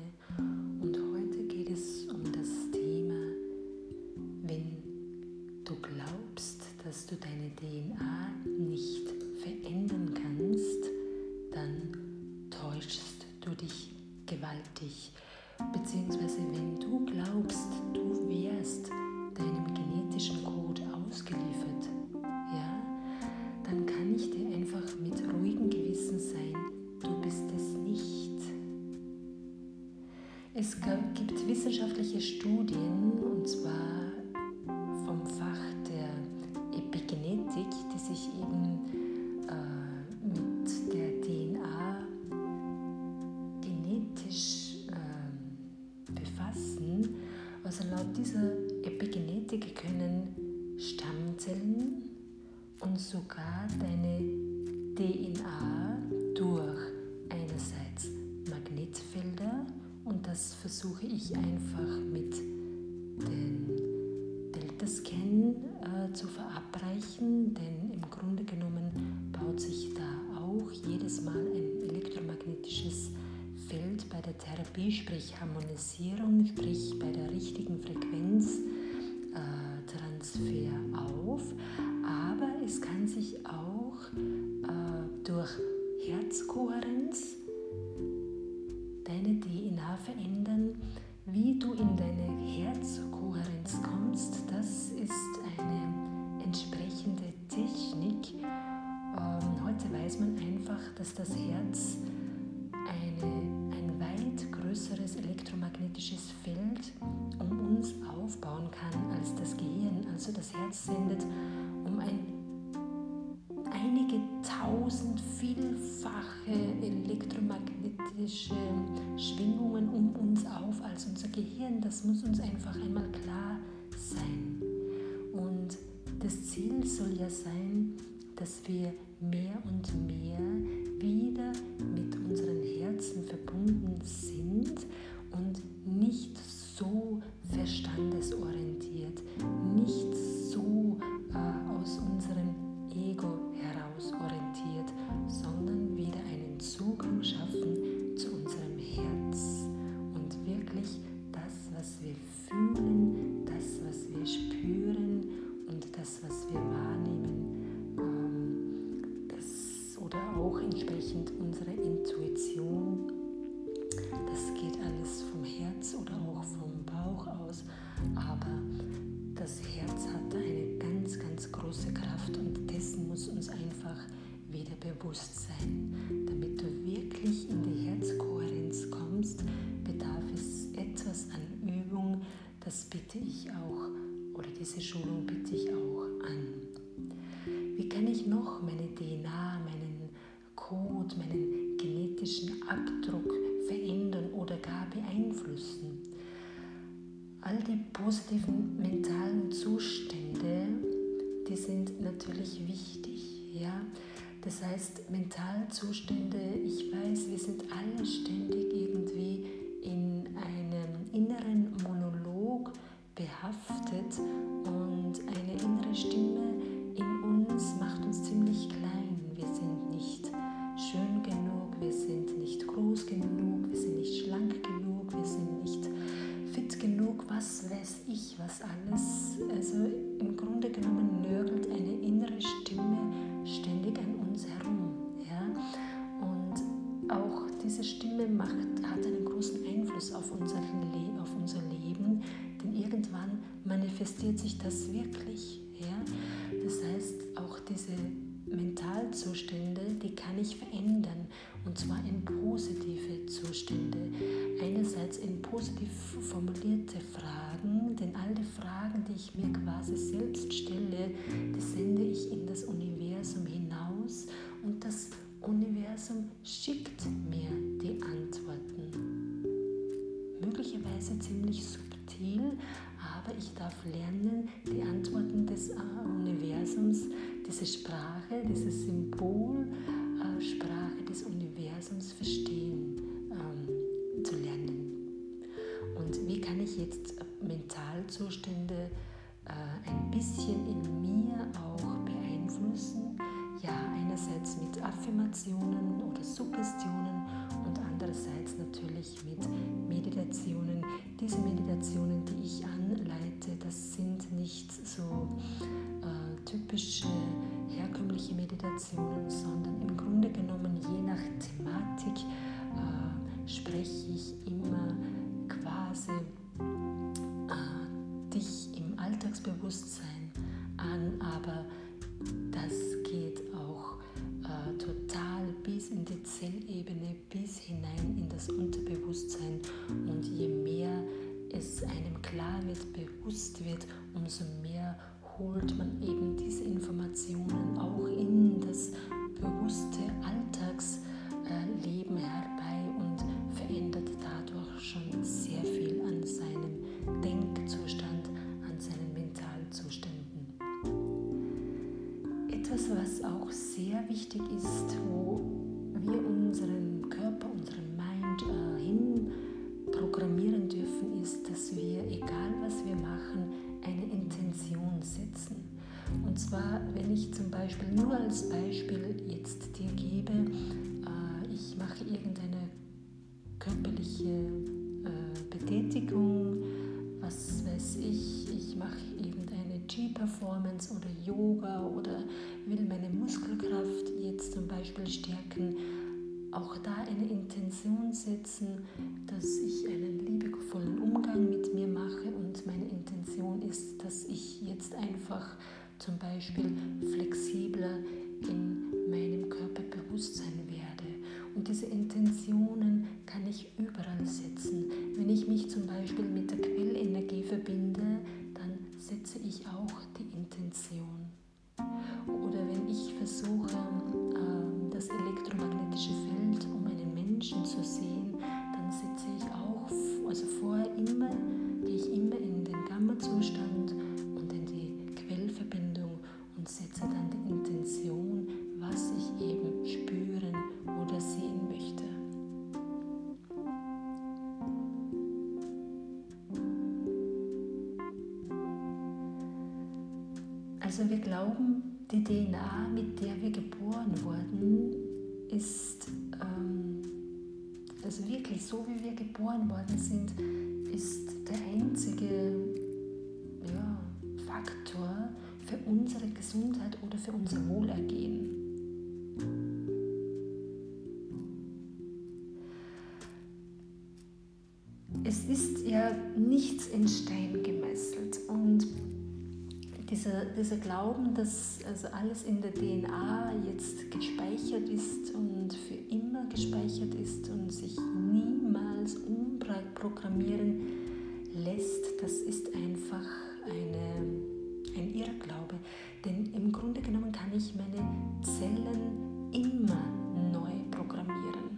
und heute geht es um das Thema, wenn du glaubst, dass du deine DNA nicht verändern kannst, dann täuschst du dich gewaltig. Beziehungsweise wenn du glaubst, du wärst deinem genetischen Code ausgeliefert, ja, dann kann ich dir einfach mit ruhigem Gewissen sein, du bist es nicht. Es gibt wissenschaftliche Studien, und zwar vom Fach der Epigenetik, die sich eben mit der DNA genetisch befassen. Also laut dieser Epigenetik können Stammzellen und sogar deine DNA durch einerseits Magnetfelder, und das versuche ich einfach mit den Delta-Scan zu verabreichen, denn im Grunde genommen baut sich da auch jedes Mal ein elektromagnetisches Feld bei der Therapie, sprich Harmonisierung, sprich bei der richtigen Frequenz Transfer auf, aber es kann sich auch durch Herzkohärenz deine DNA verändern. Wie du in deine Herzkohärenz kommst, das ist eine entsprechende Technik. Heute weiß man einfach, dass das Herz ein weit größeres elektromagnetisches Feld um uns aufbauen kann als das Gehirn. Also das Herz sendet um einige tausendvielfache elektromagnetische Schwingungen um uns auf als unser Gehirn. Das muss uns einfach einmal klar sein. Und das Ziel soll ja sein, dass wir mehr und mehr wieder mit unseren Herzen verbunden sind und nicht so verstandesorientiert, nicht so aus unserem Ego heraus orientiert, sondern wieder einen Zugang schaffen zu unserem Herz und wirklich das, was wir fühlen, das, was wir spüren und das, was wir wahrnehmen, oder auch entsprechend unsere Intuition. Das geht alles vom Herz oder auch vom Bauch aus, aber das Herz hat eine ganz, ganz große Kraft und dessen muss uns einfach wieder bewusst sein. Damit du wirklich in die Herzkohärenz kommst, bedarf es etwas an Übung. Das bitte ich auch, oder diese Schulung bitte ich auch an. Wie kann ich noch meine DNA, meinen Code, meinen genetischen Abdruck verändern oder gar beeinflussen? All die positiven mentalen Zustände, die sind natürlich wichtig, ja. Das heißt, Mentalzustände, ich weiß, wir sind alle ständig irgendwie in einem inneren Monolog behaftet und eine innere Stimme in uns macht uns ziemlich klein. Wir sind nicht schön genug, wir sind nicht groß genug, wir sind nicht schlank genug, wir sind nicht fit genug, was weiß ich, was alles. Also im Grunde genommen nörgelt eine innere Stimme ständig an uns herum. Ja? Und auch diese Stimme hat einen großen Einfluss auf unser Leben, denn irgendwann manifestiert sich das wirklich. Ja? Das heißt, auch diese Mentalzustände, die kann ich verändern, und zwar in positive Zustände. Einerseits in positiv formulierte Fragen, denn all die Fragen, die ich mir quasi selbst stelle, die sende ich in das Universum hinaus und das Universum schickt mir die Antworten. Möglicherweise ziemlich subtil, aber ich darf lernen, die Antworten des Universums, diese Sprache, diese Symbolsprache des Universums verstehen zu lernen. Und wie kann ich jetzt Mentalzustände ein bisschen in mir auch beeinflussen? Ja, einerseits mit Affirmationen oder Suggestionen und andererseits natürlich mit Meditationen. quasi dich im Alltagsbewusstsein an, aber das geht auch total bis in die Zellebene, bis hinein in das Unterbewusstsein. Und je mehr es einem klar wird, bewusst wird, umso mehr holt man eben diese Informationen auch in das bewusste Alltagsleben herbei und verändert dadurch schon sehr viel an seinem Denkzustand, an seinen Mentalzuständen. Etwas, was auch sehr wichtig ist, wo wir unseren Körper, unseren Mind hin programmieren dürfen, ist, dass wir, egal was wir machen, eine Intention setzen. Und zwar, wenn ich zum Beispiel, nur als Beispiel jetzt dir gebe, ich mache irgendeine körperliche Betätigung, was weiß ich mache irgendeine G-Performance oder Yoga oder will meine Muskelkraft jetzt zum Beispiel stärken, auch da eine Intention setzen, dass ich einen liebevollen Umgang mit mir mache und meine Intention ist, dass ich jetzt einfach zum Beispiel flexibler in meinem Körperbewusstsein werde. Und diese Intentionen kann ich überall setzen. Wenn ich mich zum Beispiel mit der Quellenergie verbinde, dann setze ich auch die Intention. Oder wenn ich versuche, das elektromagnetische Feld um einen Menschen zu sehen, dann setze ich auch, also vorher immer, gehe ich immer in den Gamma-Zustand und in die Quellverbindung und setze dann die Intention, was ich eben spüren oder sehen möchte. Also wir glauben, die DNA, mit der wir geboren wurden, ist, also wirklich so wie wir geboren worden sind, ist der einzige Faktor für unsere Gesundheit oder für unser Wohlergehen. Es ist ja nichts in Stein gemeißelt und dieser Glauben, dass also alles in der DNA jetzt gespeichert ist und für immer gespeichert ist und sich niemals umprogrammieren lässt, das ist einfach ein Irrglaube. Denn im Grunde genommen kann ich meine Zellen immer neu programmieren.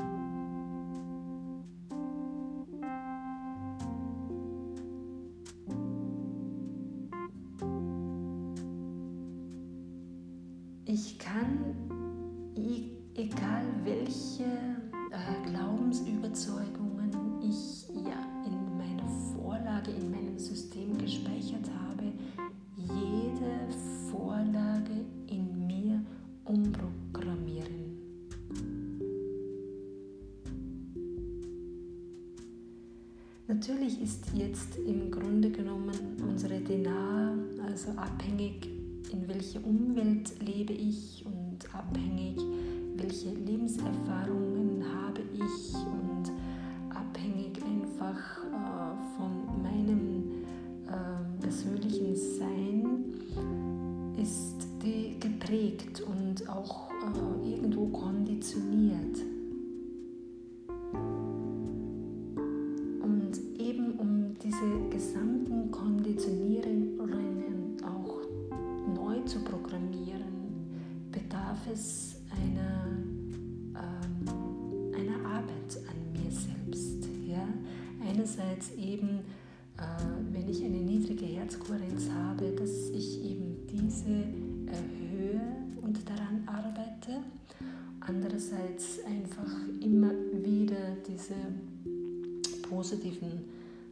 Ich kann, egal welche Glaubensüberzeugungen ich in meiner Vorlage, in meinem System gespeichert habe, jede Vorlage in mir umprogrammieren. Natürlich ist jetzt im Grunde genommen unsere DNA also abhängig, in welcher Umwelt lebe ich und abhängig, welche Lebenserfahrungen habe ich und abhängig einfach von meinem persönlichen Sein ist die geprägt und auch irgendwo konditioniert. Und eben um diese gesamten Konditionierungen auch neu zu programmieren, bedarf es einer Arbeit an mir selbst. Ja? Einerseits eben, wenn ich eine niedrige Herzkohärenz habe, dass ich eben diese erhöhe und daran arbeite. Andererseits einfach immer wieder diese positiven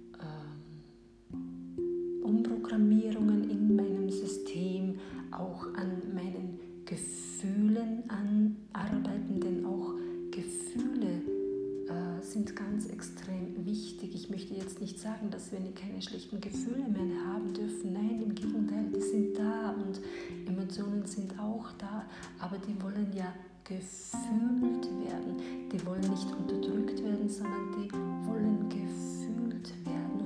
Umprogrammierungen in meinem System, auch an meinen Gefühlen arbeiten, denn auch Gefühle sind ganz extrem wichtig. Ich möchte jetzt nicht sagen, dass wir keine schlechten Gefühle mehr haben dürfen. Nein, im Gegenteil, die sind da und Emotionen sind auch da, aber die wollen ja gefühlt werden. Die wollen nicht unterdrückt werden, sondern die wollen gefühlt werden.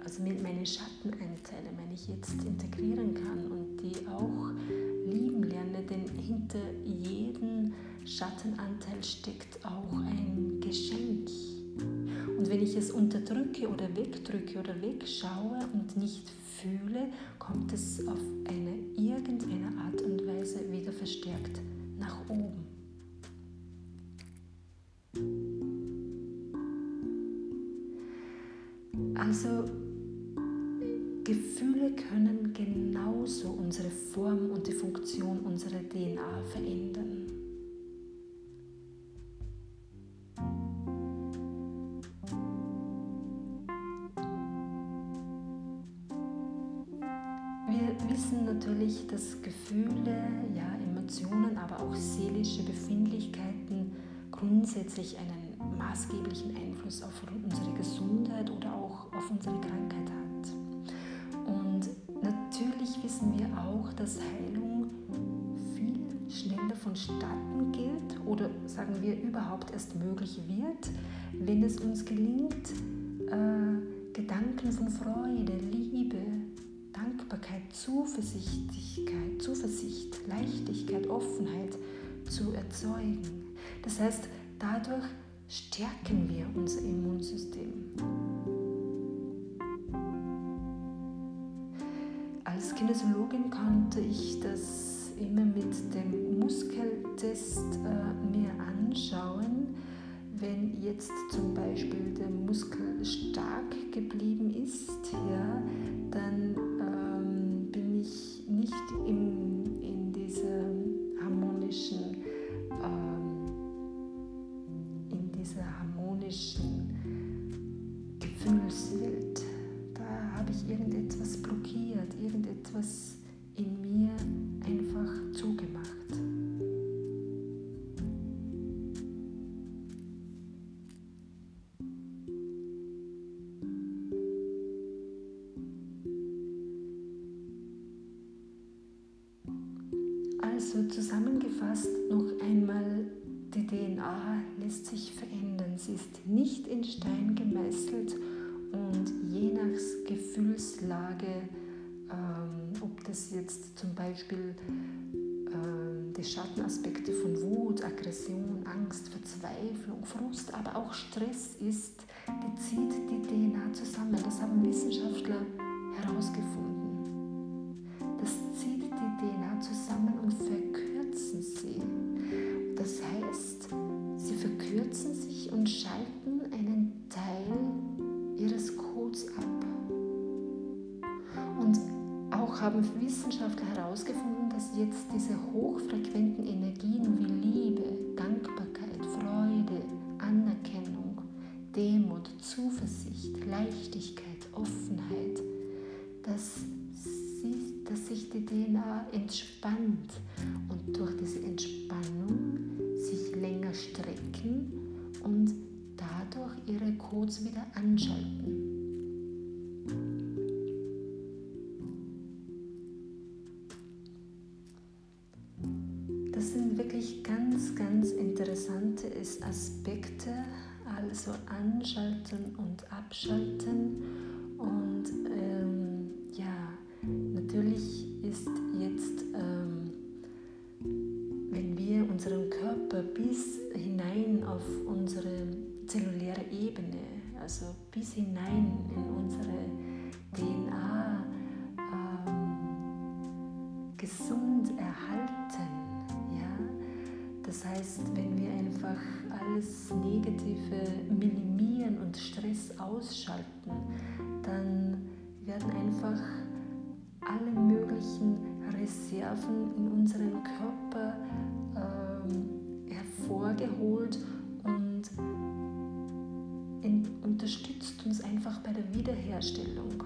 also meine Schattenanteile, wenn ich jetzt integrieren kann und die auch lieben lerne, denn hinter jedem Schattenanteil steckt auch ein Geschenk. Und wenn ich es unterdrücke oder wegdrücke oder wegschaue und nicht fühle, kommt es auf irgendeine Art und Weise wieder verstärkt nach oben. Also Gefühle können genauso unsere Form und die Funktion unserer DNA verändern. Wir wissen natürlich, dass Gefühle, ja, Emotionen, aber auch seelische Befindlichkeiten grundsätzlich einen maßgeblichen Einfluss auf unsere Gesundheit oder auch auf unsere Krankheit hat. Und natürlich wissen wir auch, dass Heilung viel schneller vonstatten geht oder sagen wir überhaupt erst möglich wird, wenn es uns gelingt, Gedanken von Freude, Liebe, Dankbarkeit, Zuversicht, Leichtigkeit, Offenheit zu erzeugen. Das heißt, dadurch stärken wir unser Immunsystem. Als Kinesiologin konnte ich das immer mit dem Muskeltest mir anschauen. Wenn jetzt zum Beispiel der Muskel stark geblieben ist, ja, dann bin ich nicht in dieser harmonischen Gefühlswelt. Da habe ich irgendetwas blockiert, irgendetwas in mir einfach zugemacht. Also zusammengefasst noch einmal, die DNA lässt sich verändern. Sie ist nicht in Stein gemeißelt und je nach Gefühlslage, ob das jetzt zum Beispiel die Schattenaspekte von Wut, Aggression, Angst, Verzweiflung, Frust, aber auch Stress ist, die zieht die DNA zusammen. Das haben Wissenschaftler herausgefunden. Das zieht die DNA zusammen und verkürzen sie. Das heißt, sie verkürzen sich und schalten einen Teil ihres Codes ab. Und auch haben Wissenschaftler herausgefunden, dass jetzt diese hochfrequenten Energien wie Liebe, Dankbarkeit, Freude, Anerkennung, Demut, Zuversicht, Leichtigkeit, Offenheit, dass sich die DNA entspannt und durch diese Entspannung sich länger strecken und dadurch ihre Codes wieder anschalten. Das sind wirklich ganz, ganz interessante Aspekte, also anschalten und abschalten. Und natürlich ist jetzt, wenn wir unseren Körper bis hinein auf unsere zelluläre Ebene, also bis hinein in unsere DNA gesund erhalten, ja, das heißt, wenn wir einfach alles Negative minimieren und Stress ausschalten, dann werden einfach alle möglichen Reserven in unserem Körper hervorgeholt und unterstützt uns einfach bei der Wiederherstellung.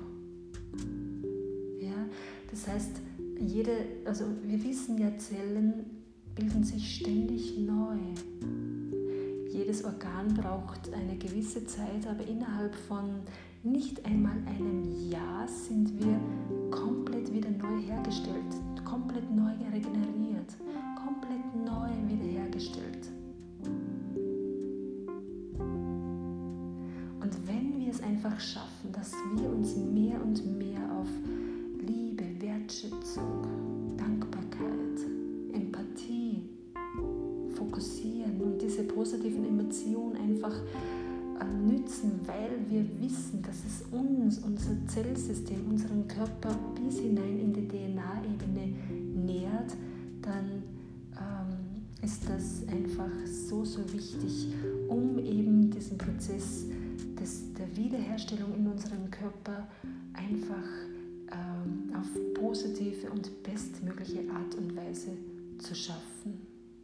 Ja, das heißt, wir wissen ja, Zellen bilden sich ständig neu. Jedes Organ braucht eine gewisse Zeit, aber innerhalb von nicht einmal einem Jahr sind wir komplett wieder neu hergestellt, komplett neu regeneriert, komplett neu wiederhergestellt. Und wenn wir es einfach schaffen, dass wir uns mehr und mehr auf Liebe, Wertschätzung, Dankbarkeit, Empathie fokussieren und diese positiven Emotionen einfach nützen, weil wir wissen, dass es uns, unser Zellsystem, unseren Körper bis hinein in die DNA-Ebene nährt, dann ist das einfach so, so wichtig, um eben diesen Prozess der Wiederherstellung in unserem Körper einfach auf positive und bestmögliche Art und Weise zu schaffen.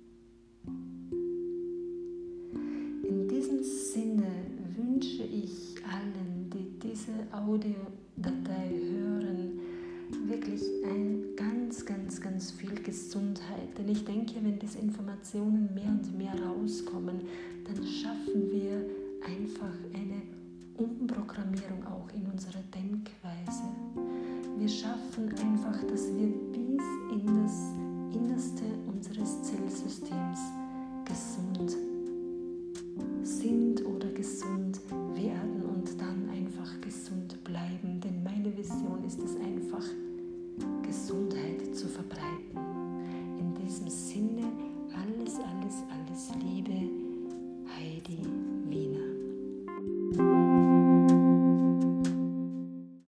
In diesem Sinne wünsche ich allen, die diese Audiodatei hören, wirklich ganz viel Gesundheit. Denn ich denke, wenn diese Informationen mehr und mehr rauskommen, dann schaffen wir einfach eine Umprogrammierung auch in unserer Denkweise. Wir schaffen einfach, dass wir bis in das Innerste unseres Zellsystems gesund sind oder gesund werden und dann einfach gesund bleiben. Denn meine Vision ist es